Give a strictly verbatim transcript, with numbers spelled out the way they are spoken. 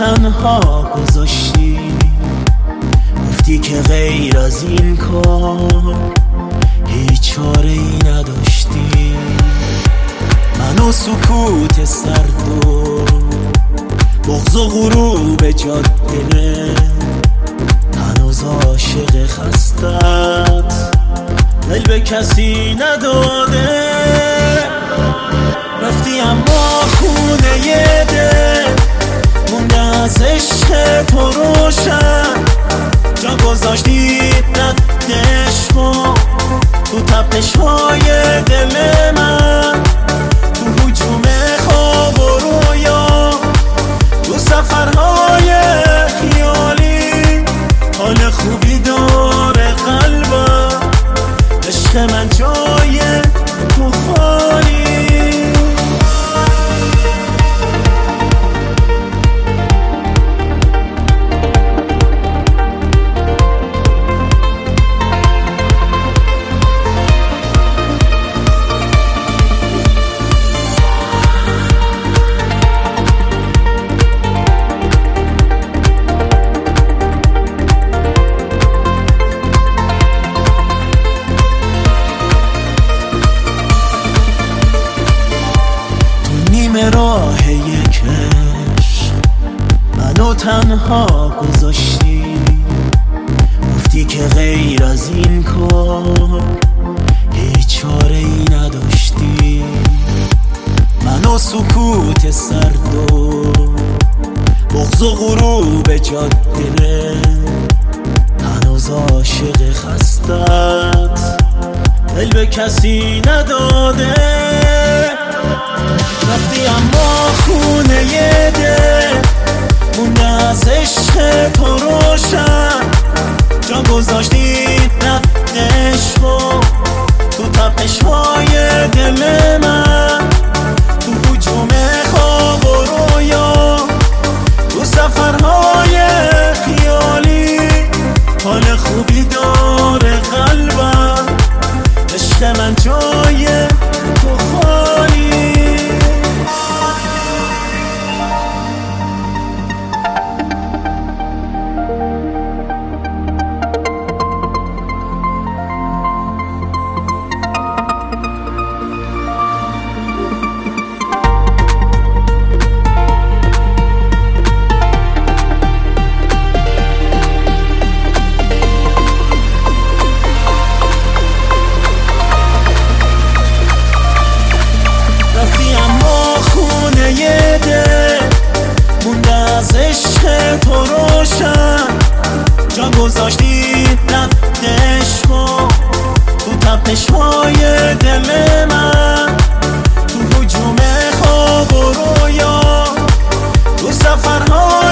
تنها گذاشتی، گفتی که غیر از این کار هیچ چاره ای نداشتی. من و سکوت سرد و بغض و غروب جاده، هنوز عاشق خستت دل به کسی نداده. رفتی اما خونه یه دل مونده از عشق تو روشن، جا گذاشتی ردش کن تو تپش های دل من، تو هجوم خواب و رویا، تو سفرهای خیالی. حال خوبی داره قلبم، عشق من جای تو خالی. راه یکش منو تنها گذاشتی، گفتی که غیر از این کار هیچ چاره ای نداشتی. منو سکوت سرد و بغض و غروب جاده، هنوز عاشق خستت دل به کسی نداده. رفتی اما خونه یه دل مونده از عشق تو روشن، جا گذاشتی ردش کن تو تپش های دل من، تو هجوم خواب و رویا، تو سفرهای خیالی. حال خوبی داره قلبم، عشق من جای تو خالی. تو روشن، جا گذاشتی ردش کن تو تپش های دل من، تو هجوم خواب و رویا، تو سفرهای